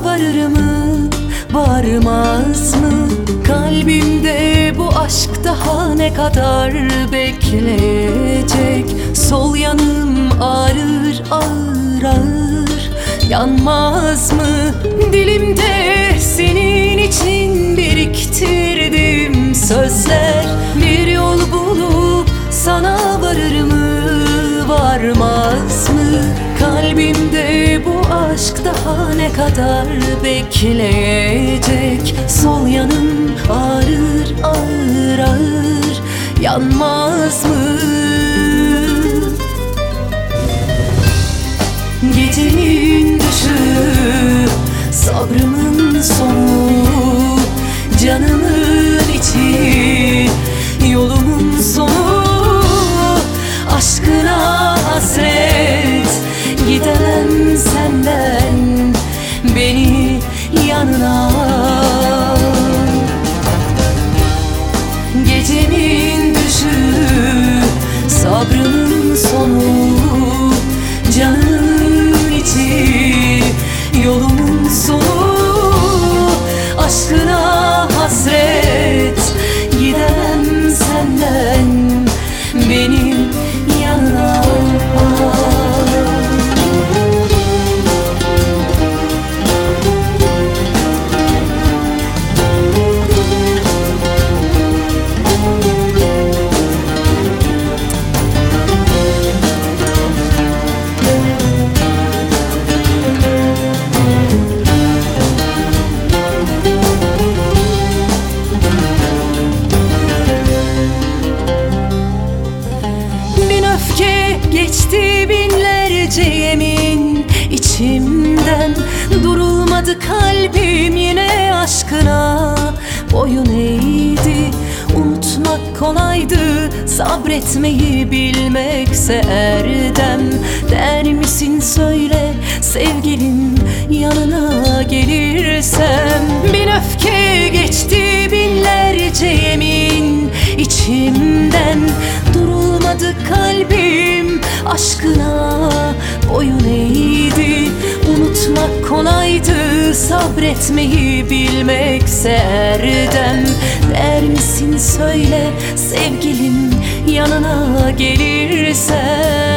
varır mı, varmaz mı? Kalbimde bu aşk daha ne kadar bekleyecek? Sol yanım ağrır ağır ağır, yanmaz mı? Dilimde senin için biriktirdim sözler. Bir yol bulup sana varır mı, varmaz mı? Kalbimde bu aşk daha ne kadar bekleyecek? Sol yanım ağrır ağır ağır, yanmaz mı? Gecenin düşü, sabrımın sonu, canımın içi, yolumun sonu. Aşkına hasret, gidemem senden, beni yanına. Gecenin düşü, sabrımın sonu, canımın içi, yolumun sonu. Aşkına hasret, gidemem senden, beni yanına. Geçti binlerce yemin içimden, durulmadı kalbim yine aşkına boyun eğdi. Unutmak kolaydı, sabretmeyi bilmekse erdem. Der misin söyle sevgilim, yanına gelirsem? Bin öfke geçti binlerce yemin içimden, durulmadı kalbim aşkına boyun eğdi. Unutmak kolaydı, sabretmeyi bilmekse erdem. Der misin söyle sevgilim, yanına gelirsem?